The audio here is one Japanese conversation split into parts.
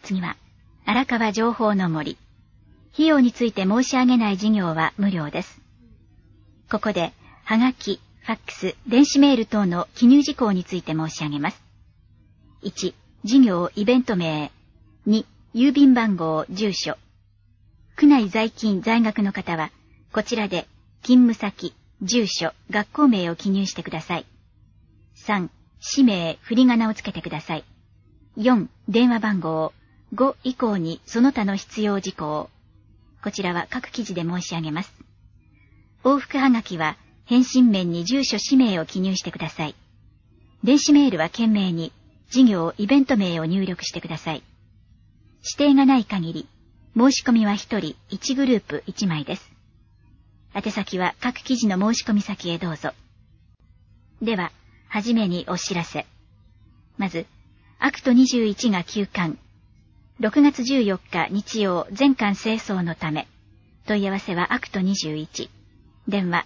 次は、荒川情報の森。費用について申し上げない事業は無料です。ここで、はがき、ファックス、電子メール等の記入事項について申し上げます。1、事業イベント名。2、郵便番号、住所。区内在勤在学の方は、こちらで、勤務先、住所、学校名を記入してください。3、氏名、振り仮名をつけてください。4、電話番号。5以降にその他の必要事項。こちらは各記事で申し上げます。往復はがきは、返信面に住所氏名を記入してください。電子メールは懸命に、事業イベント名を入力してください。指定がない限り、申し込みは1人1グループ1枚です。宛先は各記事の申し込み先へどうぞ。では、はじめにお知らせ。まず、アクト21が休刊。6月14日日曜全館清掃のため。問い合わせはアクト21。電話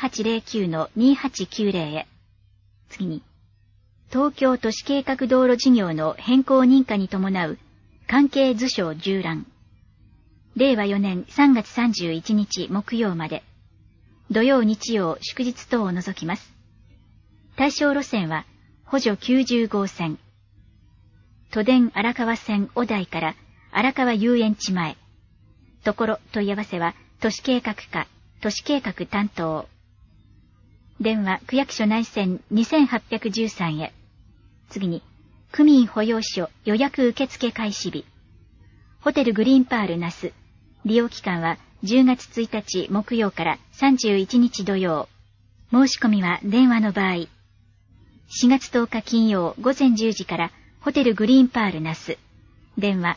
3809-2890 へ。次に、東京都市計画道路事業の変更認可に伴う関係図書縦覧。令和4年3月31日木曜まで。土曜日曜祝日等を除きます。対象路線は補助90号線。都電荒川線小台から荒川遊園地前。ところ問い合わせは都市計画課、都市計画担当。電話区役所内線2813へ。次に、区民保養所予約受付開始日。ホテルグリーンパール那須。利用期間は10月1日木曜から31日土曜。申し込みは電話の場合。4月10日金曜午前10時からホテルグリーンパール那須。電話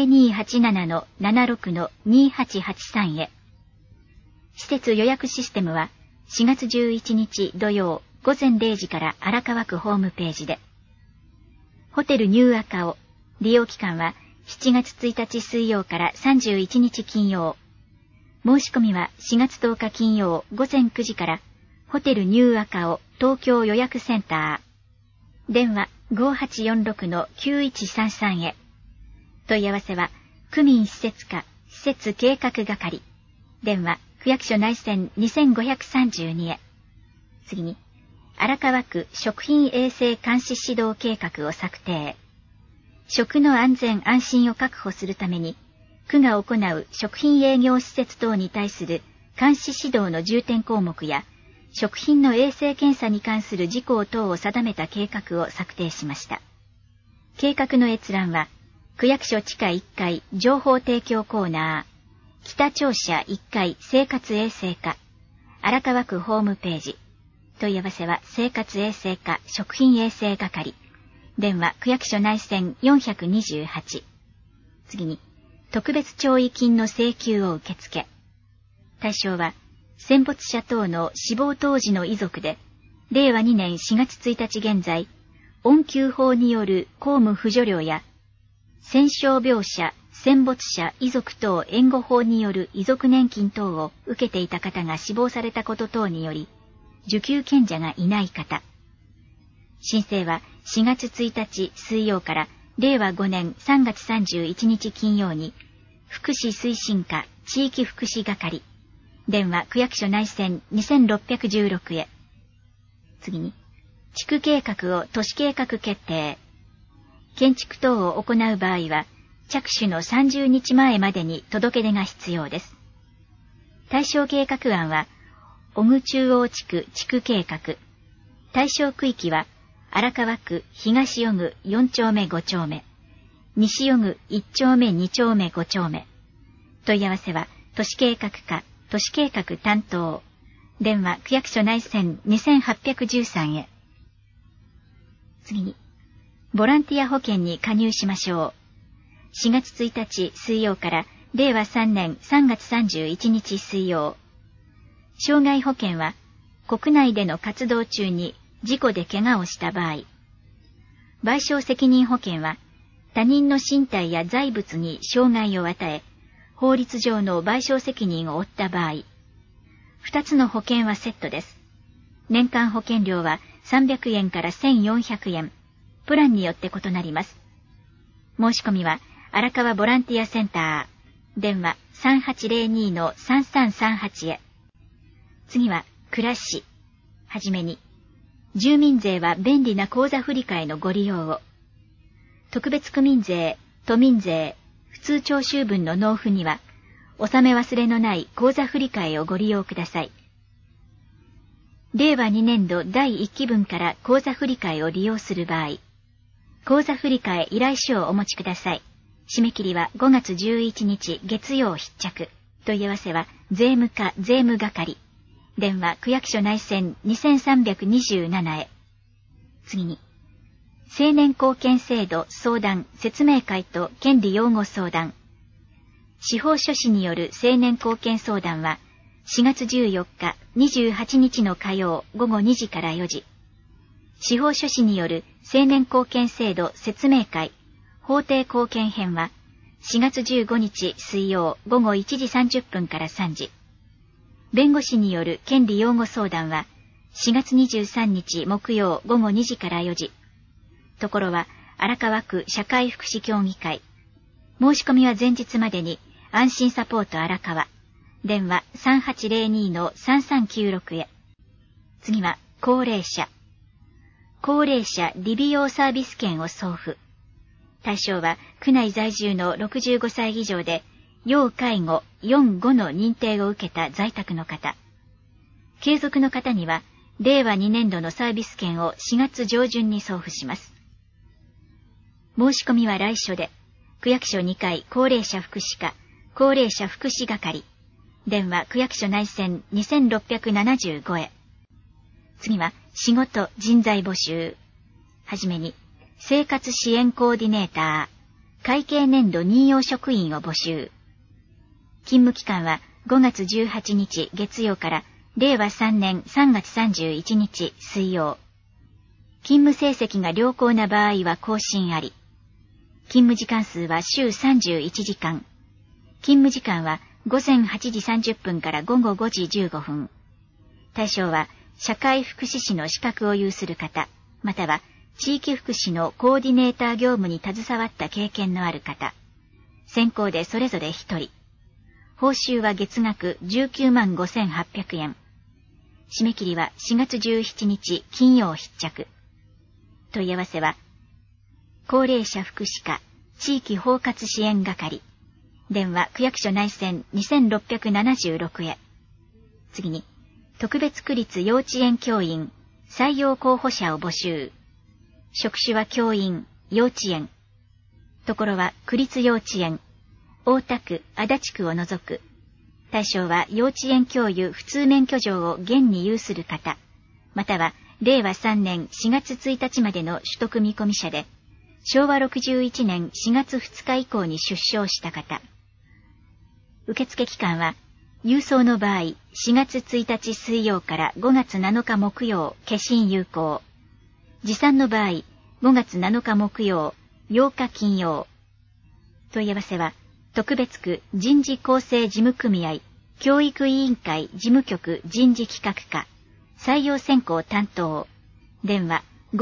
0287-76-2883 へ。施設予約システムは4月11日土曜午前0時から荒川区ホームページで。ホテルニューアカオ。利用期間は7月1日水曜から31日金曜。申し込みは4月10日金曜午前9時からホテルニューアカオ東京予約センター。電話 5846-9133 へ。問い合わせは区民施設課施設計画係。電話区役所内線2532へ。次に、荒川区食品衛生監視指導計画を策定。食の安全安心を確保するために、区が行う食品営業施設等に対する監視指導の重点項目や、食品の衛生検査に関する事項等を定めた計画を策定しました。計画の閲覧は、区役所地下1階情報提供コーナー、北庁舎1階生活衛生課、荒川区ホームページ。問い合わせは生活衛生課食品衛生係。電話区役所内線428。次に、特別弔慰金の請求を受付。対象は、戦没者等の死亡当時の遺族で、令和2年4月1日現在、恩給法による公務扶助料や、戦傷病者、戦没者遺族等援護法による遺族年金等を受けていた方が死亡されたこと等により、受給権者がいない方。申請は4月1日水曜から令和5年3月31日金曜に、福祉推進課地域福祉係。電話区役所内線2616へ。次に、地区計画を都市計画決定。建築等を行う場合は、着手の30日前までに届け出が必要です。対象計画案は、小久中央地区地区計画。対象区域は、荒川区東小久4丁目5丁目、西小久1丁目2丁目5丁目。問い合わせは、都市計画課、都市計画担当。電話区役所内線2813へ。次に、ボランティア保険に加入しましょう。4月1日水曜から令和3年3月31日水曜。障害保険は国内での活動中に事故で怪我をした場合。賠償責任保険は他人の身体や財物に障害を与え、法律上の賠償責任を負った場合。2つの保険はセットです。年間保険料は300円から1400円。プランによって異なります。申し込みは荒川ボランティアセンター、電話 3802-3338 へ。次は、倉市。はじめに、住民税は便利な口座振替のご利用を。特別区民税、都民税、普通徴収分の納付には、納め忘れのない口座振替をご利用ください。令和2年度第1期分から口座振替を利用する場合、口座振替依頼書をお持ちください。締め切りは5月11日月曜必着。問い合わせは税務課税務係。電話区役所内線2327へ。次に、青年貢献制度相談説明会と権利擁護相談。司法書士による青年貢献相談は4月14日、28日の火曜午後2時から4時。司法書士による青年貢献制度説明会、法定貢献編は4月15日水曜午後1時30分から3時。弁護士による権利擁護相談は4月23日木曜午後2時から4時。ところは荒川区社会福祉協議会。申し込みは前日までに安心サポート荒川。電話 3802-3396 へ。次は高齢者。高齢者理美容サービス券を送付。対象は区内在住の65歳以上で、要介護4、5の認定を受けた在宅の方。継続の方には、令和2年度のサービス券を4月上旬に送付します。申し込みは来所で、区役所2階高齢者福祉課、高齢者福祉係。電話区役所内線2675へ。次は仕事人材募集。はじめに生活支援コーディネーター、会計年度任用職員を募集。勤務期間は5月18日月曜から令和3年3月31日水曜。勤務成績が良好な場合は更新あり。勤務時間数は週31時間。勤務時間は午前8時30分から午後5時15分。対象は社会福祉士の資格を有する方、または地域福祉のコーディネーター業務に携わった経験のある方。選考でそれぞれ1人。報酬は月額19万5800円。締め切りは4月17日金曜必着。問い合わせは、高齢者福祉課地域包括支援係。電話区役所内線2676へ。次に、特別区立幼稚園教員採用候補者を募集。職種は教員、幼稚園。ところは区立幼稚園、大田区、足立区を除く。対象は幼稚園教諭普通免許状を現に有する方、または令和3年4月1日までの取得見込み者で、昭和61年4月2日以降に出生した方。受付期間は、郵送の場合、4月1日水曜から5月7日木曜、消印有効。持参の場合、5月7日木曜、8日金曜。問い合わせは、特別区人事構成事務組合、教育委員会事務局人事企画課、採用選考担当。電話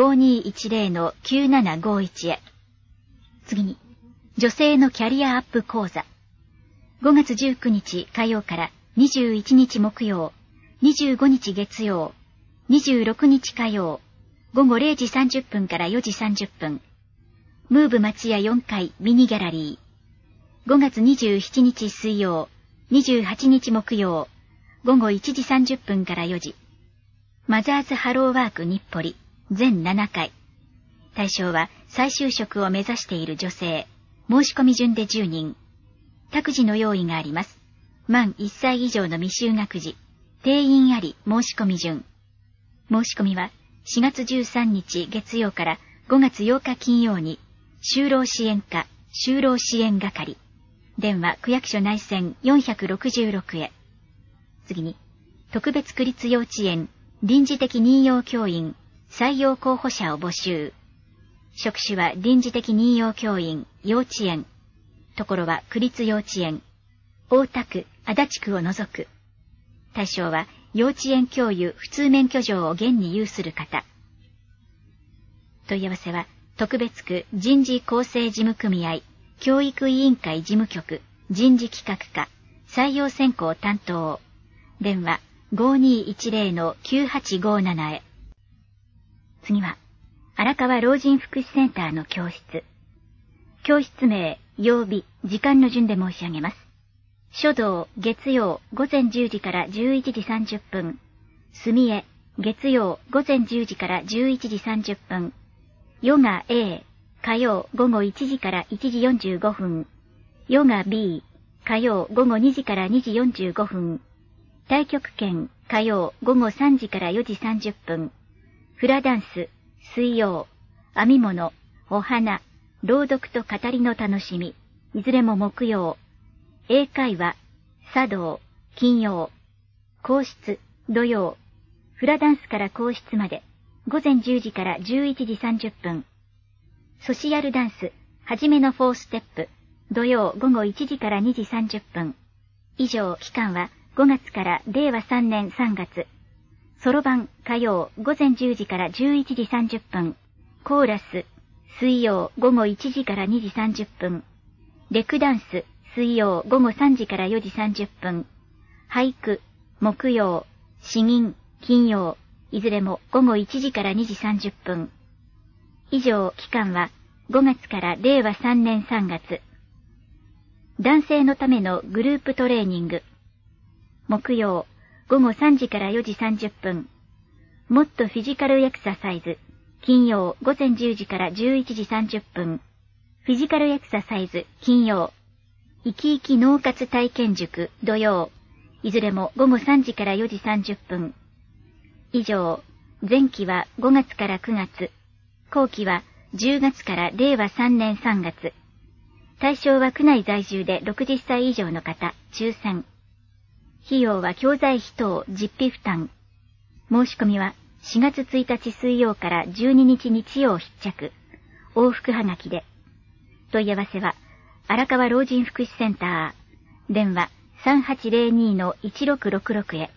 5210-9751 へ。次に、女性のキャリアアップ講座。5月19日火曜から21日木曜、25日月曜、26日火曜、午後0時30分から4時30分。ムーブ松屋4階ミニギャラリー。5月27日水曜、28日木曜、午後1時30分から4時。マザーズハローワーク日暮里、全7回。対象は再就職を目指している女性。申し込み順で10人。託児の用意があります。満1歳以上の未就学児。定員あり申し込み順。申し込みは4月13日月曜から5月8日金曜に、就労支援課、就労支援係。電話区役所内線466へ。次に、特別区立幼稚園臨時的任用教員採用候補者を募集。職種は臨時的任用教員幼稚園。ところは区立幼稚園、大田区、足立区を除く。対象は幼稚園教諭普通免許状を現に有する方。問い合わせは特別区人事構成事務組合教育委員会事務局人事企画課採用選考担当。電話5210-9857へ。次は、荒川老人福祉センターの教室。教室名、曜日、時間の順で申し上げます。書道、月曜、午前10時から11時30分。墨絵、月曜、午前10時から11時30分。ヨガ A、火曜、午後1時から1時45分。ヨガ B、火曜、午後2時から2時45分。太極拳、火曜、午後3時から4時30分。フラダンス、水曜、編み物、お花、朗読と語りの楽しみ、いずれも木曜。英会話、茶道、金曜。皇室、土曜。フラダンスから皇室まで、午前10時から11時30分。ソシアルダンス、はじめの4ステップ、土曜午後1時から2時30分。以上、期間は5月から令和3年3月。そろばん、火曜午前10時から11時30分。コーラス、水曜午後1時から2時30分。レクダンス、水曜午後3時から4時30分。俳句、木曜、詩吟、金曜、いずれも午後1時から2時30分。以上、期間は5月から令和3年3月。男性のためのグループトレーニング。木曜、午後3時から4時30分。もっとフィジカルエクササイズ。金曜、午前10時から11時30分。フィジカルエクササイズ、金曜。生き生き脳活体験塾、土曜。いずれも午後3時から4時30分。以上、前期は5月から9月。後期は10月から令和3年3月。対象は区内在住で60歳以上の方、抽選。費用は教材費等実費負担。申し込みは4月1日水曜から12日日曜必着。往復はがきで。問い合わせは、荒川老人福祉センター。電話3802-1666へ。